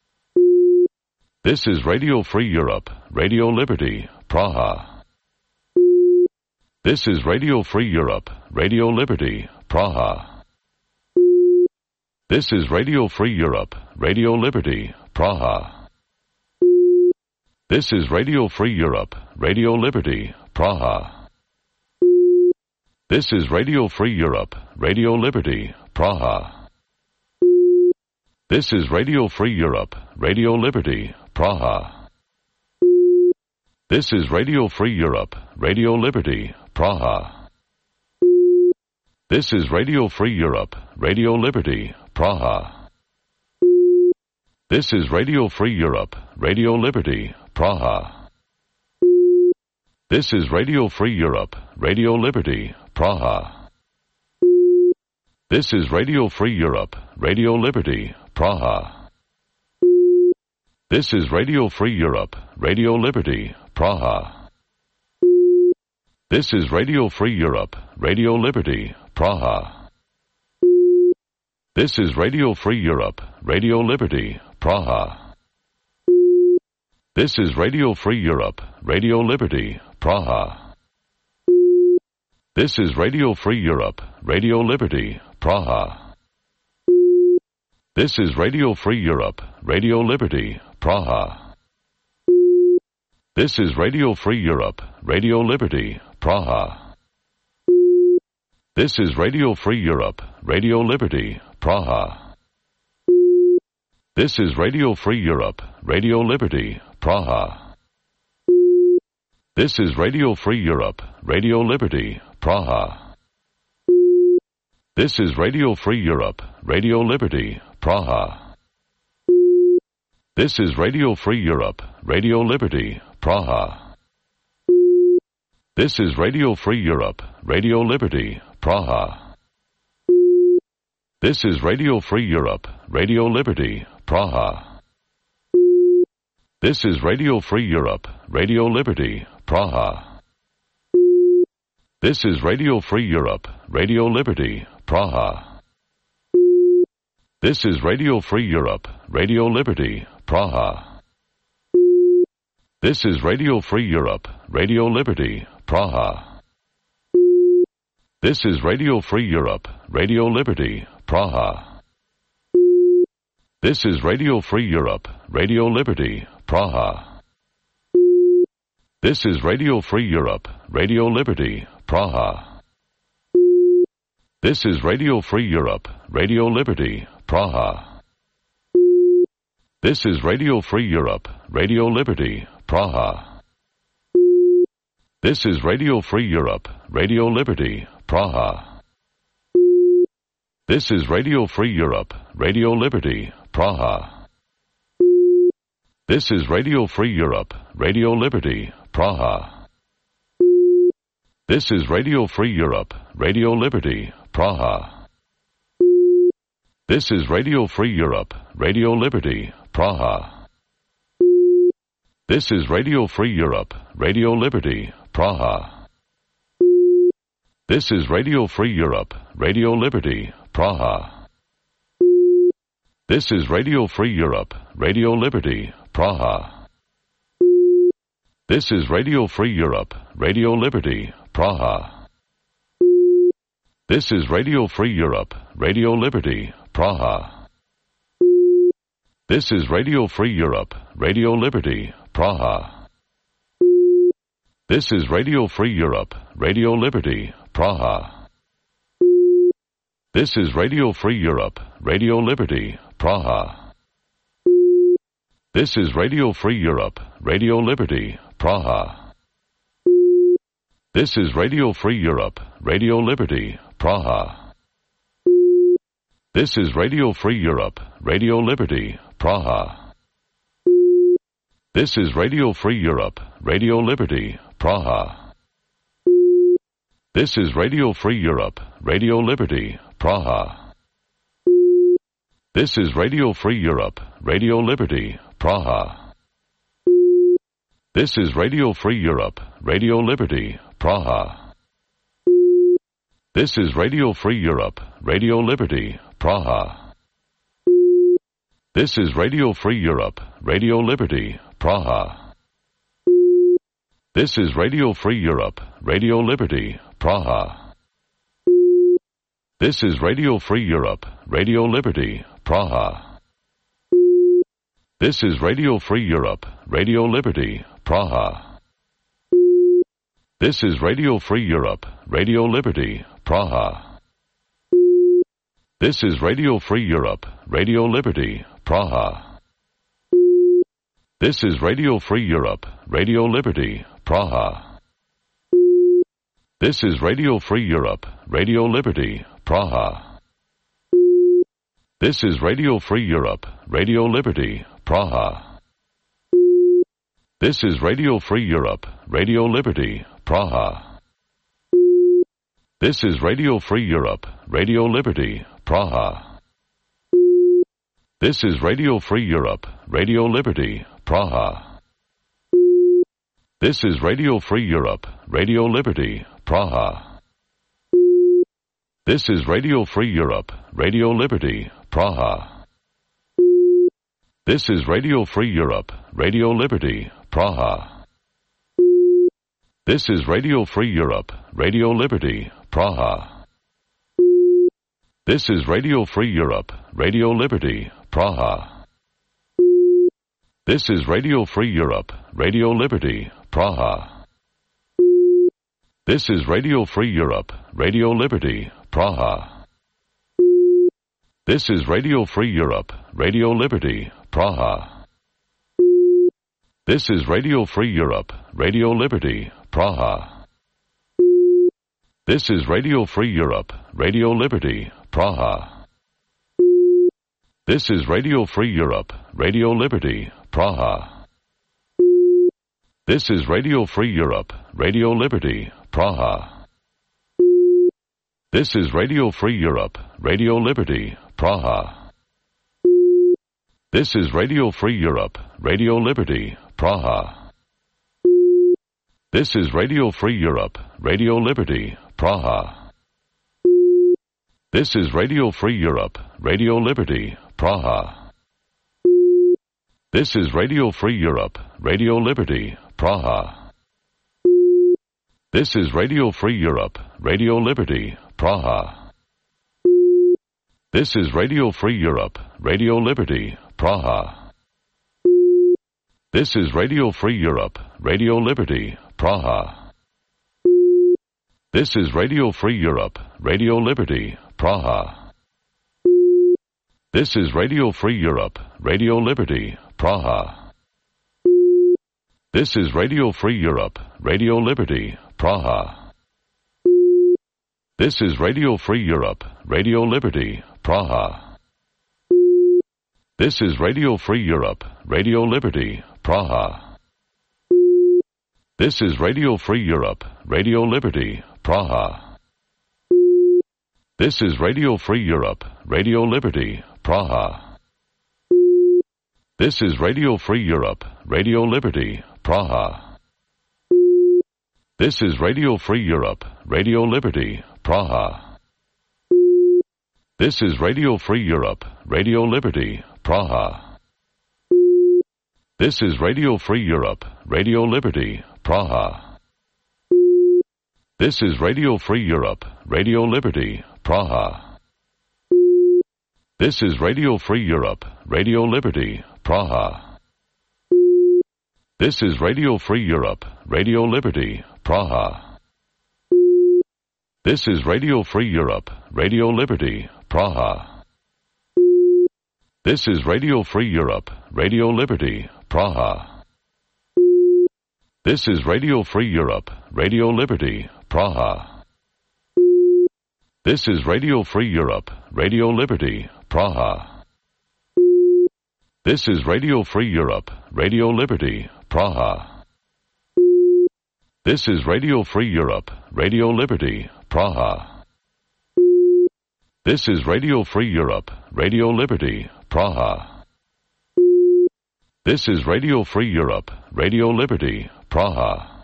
This is Radio Free Europe, Radio Liberty, Praha. This is Radio Free Europe, Radio Liberty, Praha. This is Radio Free Europe, Radio Liberty, Praha. This is Radio Free Europe, Radio Liberty, Praha. This is Radio Free Europe, Radio Liberty, Praha. This is Radio Free Europe, Radio Liberty, Praha. This is Radio Free Europe, Radio Liberty, Praha. This is Radio Free Europe, Radio Liberty, Praha. This is Radio Free Europe, Radio Liberty, Praha. This is Radio Free Europe, Radio Liberty, Praha. This is Radio Free Europe, Radio Liberty, Praha. This is Radio Free Europe, Radio Liberty, Praha. This is Radio Free Europe, Radio Liberty, Praha. This is Radio Free Europe, Radio Liberty, Praha. This is Radio Free Europe, Radio Liberty, Praha. This is Radio Free Europe, Radio Liberty, Praha. This is Radio Free Europe, Radio Liberty, Praha. This is Radio Free Europe, Radio Liberty, Praha. This is Radio Free Europe, Radio Liberty, Praha. This is Radio Free Europe, Radio Liberty, Praha. This is Radio Free Europe, Radio Liberty, Praha. This is Radio Free Europe, Radio Liberty, Praha. This is Radio Free Europe, Radio Liberty, Praha. This is Radio Free Europe, Radio Liberty, Praha. This is Radio Free Europe, Radio Liberty, Praha. This is Radio Free Europe, Radio Liberty, Praha. This is Radio Free Europe, Radio Liberty, Praha. This is Radio Free Europe, Radio Liberty, Praha. This is Radio Free Europe, Radio Liberty, Praha. This is Radio Free Europe, Radio Liberty, Praha. This is Radio Free Europe, Radio Liberty, Praha. This is Radio Free Europe, Radio Liberty, Praha. This is Radio Free Europe, Radio Liberty, Praha. This is Radio Free Europe, Radio Liberty, Praha. This is Radio Free Europe, Radio Liberty, Praha. This is Radio Free Europe, Radio Liberty, Praha. This is Radio Free Europe, Radio Liberty, Praha. This is Radio Free Europe, Radio Liberty, Praha. This is Radio Free Europe, Radio Liberty, Praha. This is Radio Free Europe, Radio Liberty, Praha. This is Radio Free Europe, Radio Liberty, Praha. This is Radio Free Europe, Radio Liberty, Praha. This is Radio Free Europe, Radio Liberty, Praha. This is Radio Free Europe, Radio Liberty, Praha. This is Radio Free Europe, Radio Liberty, Praha. This is Radio Free Europe, Radio Liberty, Praha. This is Radio Free Europe, Radio Liberty, Praha. This is Radio Free Europe, Radio Liberty, Praha. This is Radio Free Europe, Radio Liberty, Praha. This is Radio Free Europe, Radio Liberty, Praha. This is Radio Free Europe, Radio Liberty, Praha. This is Radio Free Europe, Radio Liberty, Praha. This is Radio Free Europe, Radio Liberty, Praha. This is Radio Free Europe, Radio Liberty, Praha. This is Radio Free Europe, Radio Liberty, Praha. This is Radio Free Europe, Radio Liberty, Praha. This is Radio Free Europe, Radio Liberty, Praha. This is Radio Free Europe, Radio Liberty, Praha. This is Radio Free Europe, Radio Liberty, Praha. This is Radio Free Europe, Radio Liberty, Praha. This is Radio Free Europe, Radio Liberty, Praha. This is Radio Free Europe, Radio Liberty, Praha. This is Radio Free Europe, Radio Liberty, Praha. This is Radio Free Europe, Radio Liberty, Praha. This is Radio Free Europe, Radio Liberty, Praha. This is Radio Free Europe, Radio Liberty, Praha. This is Radio Free Europe, Radio Liberty, Praha. This is Radio Free Europe, Radio Liberty, Praha. This is Radio Free Europe, Radio Liberty, Praha. This is Radio Free Europe, Radio Liberty, Praha. This is Radio Free Europe, Radio Liberty, Praha. This is Radio Free Europe, Radio Liberty, Praha. This is Radio Free Europe, Radio Liberty, Praha. This is Radio Free Europe, Radio Liberty, Praha. This is Radio Free Europe, Radio Liberty, Praha. This is Radio Free Europe, Radio Liberty, Praha. This is Radio Free Europe, Radio Liberty, Praha. This is Radio Free Europe, Radio Liberty, Praha. This is Radio Free Europe, Radio Liberty, Praha. This is Radio Free Europe, Radio Liberty, Praha. This is Radio Free Europe, Radio Liberty, Praha. This is Radio Free Europe, Radio Liberty, Praha. This is Radio Free Europe, Radio Liberty, Praha. This is Radio Free Europe, Radio Liberty, Praha. This is Radio Free Europe, Radio Liberty, Praha. This is Radio Free Europe, Radio Liberty, Praha. This is Radio Free Europe, Radio Liberty, Praha. This is Radio Free Europe, Radio Liberty, Praha. This is Radio Free Europe, Radio Liberty, Praha. This is Radio Free Europe, Radio Liberty, Praha. This is Radio Free Europe, Radio Liberty, Praha. This is Radio Free Europe, Radio Liberty, Praha. This is Radio Free Europe, Radio Liberty, Praha. This is Radio Free Europe, Radio Liberty, Praha. This is Radio Free Europe, Radio Liberty, Praha. This is Radio Free Europe, Radio Liberty, Praha. This is Radio Free Europe, Radio Liberty, Praha. This is Radio Free Europe, Radio Liberty, Praha. This is Radio Free Europe, Radio Liberty, Praha. This is Radio Free Europe, Radio Liberty, Praha. This is Radio Free Europe, Radio Liberty, Praha. This is Radio Free Europe, Radio Liberty, Praha. This is Radio Free Europe, Radio Liberty, Praha. This is Radio Free Europe, Radio Liberty, Praha. This is Radio Free Europe, Radio Liberty, Praha. This is Radio Free Europe, Radio Liberty, Praha. This is Radio Free Europe, Radio Liberty, Praha. This is Radio Free Europe, Radio Liberty, Praha. This is Radio Free Europe, Radio Liberty, Praha.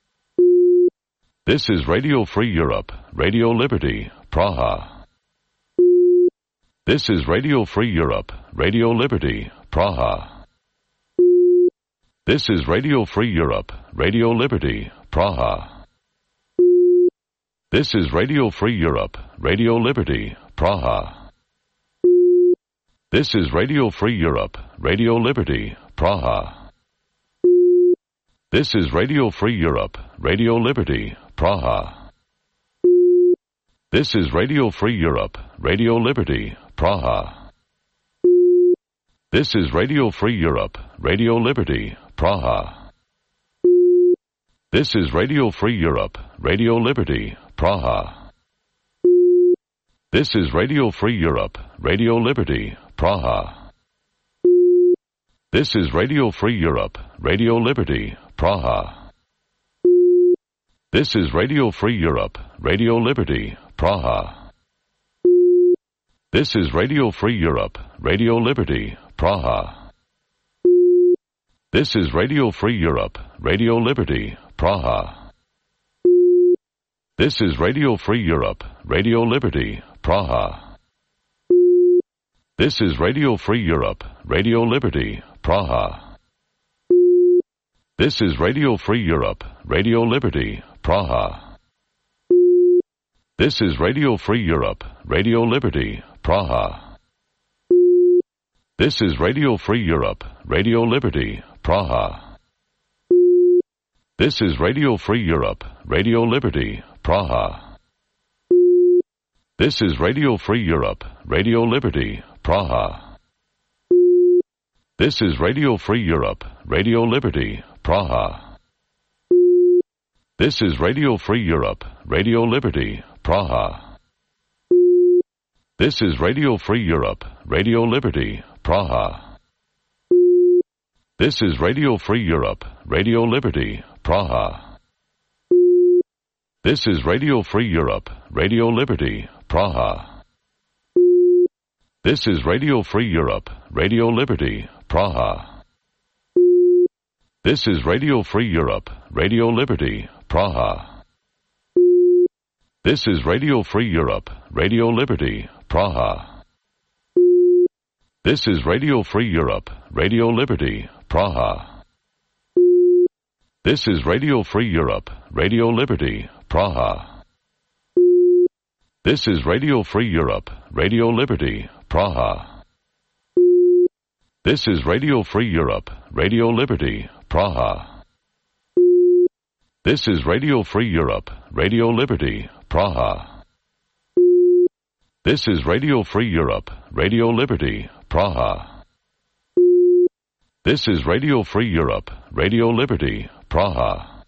This is Radio Free Europe, Radio Liberty, Praha. This is Radio Free Europe, Radio Liberty, Praha. This is Radio Free Europe, Radio Liberty, Praha. This is Radio Free Europe, Radio Liberty, Praha. This is Radio Free Europe, Radio Liberty, Praha. This is Radio Free Europe, Radio Liberty, Praha. This is Radio Free Europe, Radio Liberty, Praha. This is Radio Free Europe, Radio Liberty, Praha. This is Radio Free Europe, Radio Liberty, Praha. This is Radio Free Europe, Radio Liberty, Praha. This is Radio Free Europe, Radio Liberty, Praha. This is Radio Free Europe, Radio Liberty, Praha. This is Radio Free Europe, Radio Liberty, Praha. This is Radio Free Europe, Radio Liberty, Praha. This is Radio Free Europe, Radio Liberty, Praha. This is Radio Free Europe, Radio Liberty, Praha. This is Radio Free Europe, Radio Liberty, Praha. This is Radio Free Europe, Radio Liberty, Praha. This is Radio Free Europe, Radio Liberty, Praha. This is Radio Free Europe, Radio Liberty, Praha. This is Radio Free Europe, Radio Liberty, Praha. This is Radio Free Europe, Radio Liberty, Praha. This is Radio Free Europe, Radio Liberty, Praha. This is Radio Free Europe, Radio Liberty, Praha. This is Radio Free Europe, Radio Liberty, Praha. This is Radio Free Europe, Radio Liberty, Praha. This is Radio Free Europe, Radio Liberty, Praha. This is Radio Free Europe, Radio Liberty, Praha. This is Radio Free Europe, Radio Liberty, Praha. This is Radio Free Europe, Radio Liberty, Praha. This is Radio Free Europe, Radio Liberty, Praha. This is Radio Free Europe, Radio Liberty, Praha. This is Radio Free Europe, Radio Liberty, Praha. This is Radio Free Europe, Radio Liberty, Praha. This is Radio Free Europe, Radio Liberty, Praha. This is Radio Free Europe, Radio Liberty, Praha.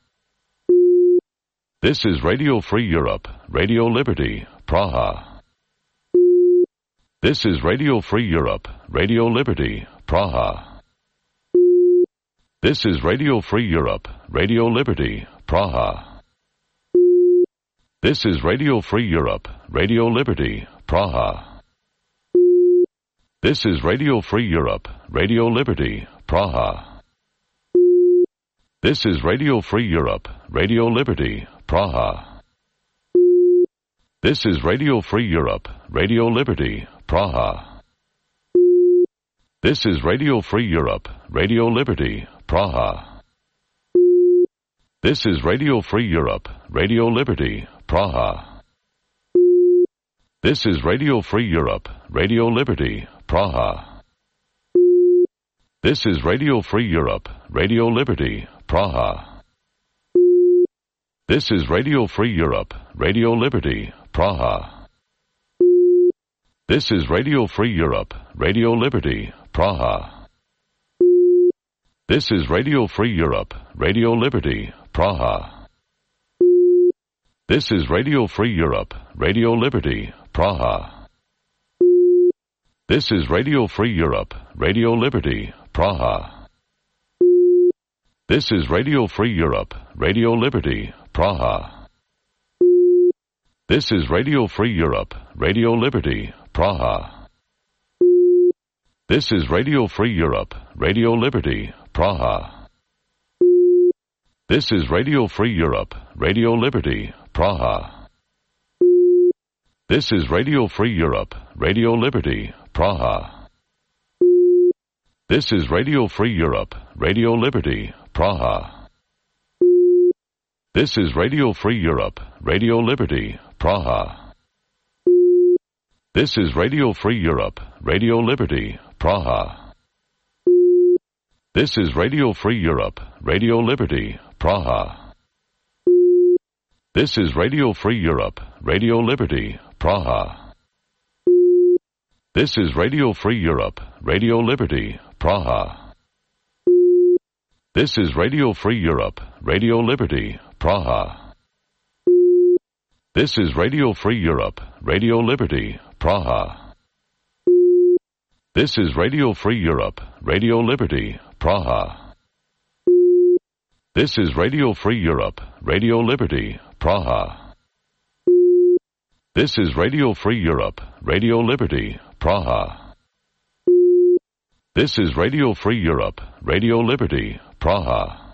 This is Radio Free Europe, Radio Liberty, Praha. This is Radio Free Europe, Radio Liberty, Praha. This is Radio Free Europe, Radio Liberty, Praha. This is Radio Free Europe, Radio Liberty, Praha. This is Radio Free Europe, Radio Liberty, Praha. This is Radio Free Europe, Radio Liberty, Praha. This is Radio Free Europe, Radio Liberty, Praha. This is Radio Free Europe, Radio Liberty, Praha. This is Radio Free Europe, Radio Liberty, Praha. This is Radio Free Europe, Radio Liberty, Praha. This is Radio Free Europe, Radio Liberty, Praha. This is Radio Free Europe, Radio Liberty, Praha. This is Radio Free Europe, Radio Liberty, Praha. This is Radio Free Europe, Radio Liberty, Praha. This is Radio Free Europe, Radio Liberty, Praha. This is Radio Free Europe, Radio Liberty, Praha. This is Radio Free Europe, Radio Liberty, Praha. This is Radio Free Europe, Radio Liberty, Praha. This is Radio Free Europe, Radio Liberty, Praha. This is Radio Free Europe, Radio Liberty, Praha. This is Radio Free Europe, Radio Liberty, Praha. This is Radio Free Europe, Radio Liberty, Praha. This is Radio Free Europe, Radio Liberty, Praha. This is Radio Free Europe, Radio Liberty, Praha. This is Radio Free Europe, Radio Liberty, Praha. This is Radio Free Europe, Radio Liberty, Praha. This is Radio Free Europe, Radio Liberty, Praha. This is Radio Free Europe, Radio Liberty, Praha. This is Radio Free Europe, Radio Liberty, Praha. This is Radio Free Europe, Radio Liberty, Praha. This is Radio Free Europe, Radio Liberty, Praha. This is Radio Free Europe, Radio Liberty, Praha. This is Radio Free Europe, Radio Liberty, Praha.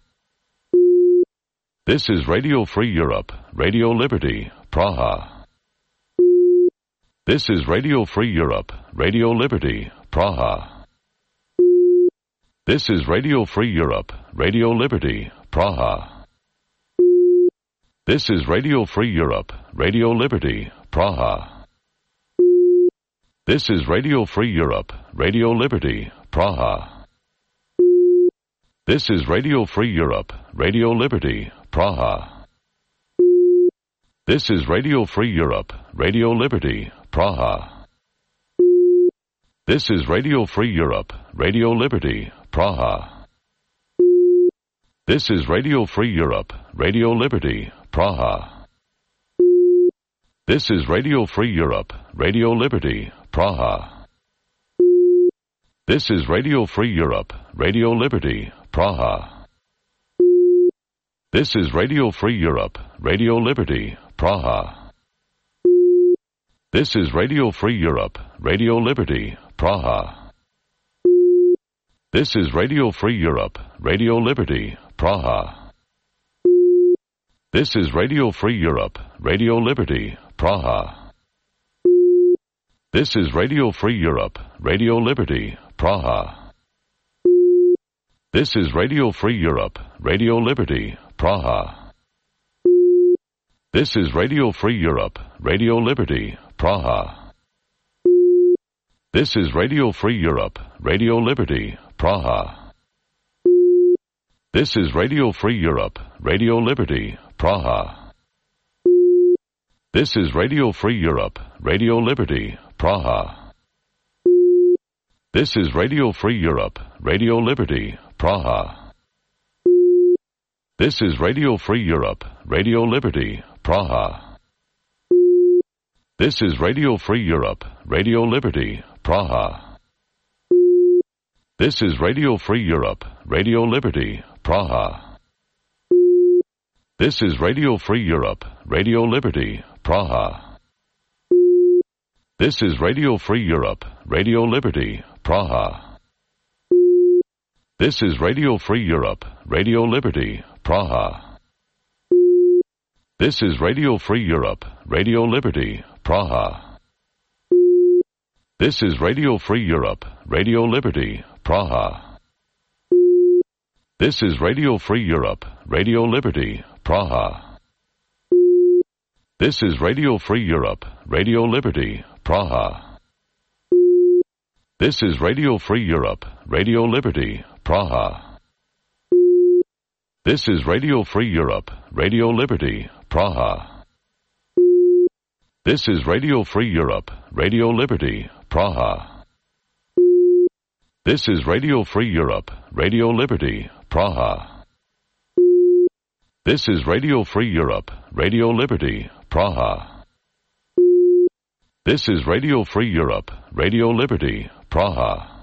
This is Radio Free Europe, Radio Liberty, Praha. This is Radio Free Europe, Radio Liberty, Praha. This is Radio Free Europe, Radio Liberty, Praha. This is Radio Free Europe, Radio Liberty, Praha. This is Radio Free Europe, Radio Liberty, Praha. This is Radio Free Europe, Radio Liberty, Praha. This is Radio Free Europe, Radio Liberty, Praha. This is Radio Free Europe, Radio Liberty, Praha. This is Radio Free Europe, Radio Liberty, Praha. This is Radio Free Europe, Radio Liberty, Praha. This is Radio Free Europe, Radio Liberty, Praha. This is Radio Free Europe, Radio Liberty, Praha. This is Radio Free Europe, Radio Liberty, Praha. This is Radio Free Europe, Radio Liberty, Praha. This is Radio Free Europe, Radio Liberty, Praha. This is Radio Free Europe, Radio Liberty, Praha. This is Radio Free Europe, Radio Liberty, Praha. This is Radio Free Europe, Radio Liberty, Praha. This is Radio Free Europe, Radio Liberty, Praha. This is Radio Free Europe, Radio Liberty, Praha. This is Radio Free Europe, Radio Liberty, Praha. This is Radio Free Europe, Radio Liberty, Praha. This is Radio Free Europe, Radio Liberty, Praha. This is Radio Free Europe, Radio Liberty, Praha. This is Radio Free Europe, Radio Liberty, Praha. This is Radio Free Europe, Radio Liberty, Praha. This is Radio Free Europe, Radio Liberty, Praha. This is Radio Free Europe, Radio Liberty, Praha. This is Radio Free Europe, Radio Liberty, Praha. This is Radio Free Europe, Radio Liberty, Praha. This is Radio Free Europe, Radio Liberty, Praha. This is Radio Free Europe, Radio Liberty, Praha. This is Radio Free Europe, Radio Liberty, Praha. This is Radio Free Europe, Radio Liberty, Praha. This is Radio Free Europe, Radio Liberty, Praha. This is Radio Free Europe, Radio Liberty, Praha. This is Radio Free Europe, Radio Liberty, Praha. This is Radio Free Europe, Radio Liberty, Praha. This is Radio Free Europe, Radio Liberty, Praha. This is Radio Free Europe, Radio Liberty, Praha. This is Radio Free Europe, Radio Liberty, Praha. This is Radio Free Europe, Radio Liberty, Praha. This is Radio Free Europe, Radio Liberty, Praha. This is Radio Free Europe, Radio Liberty, Praha.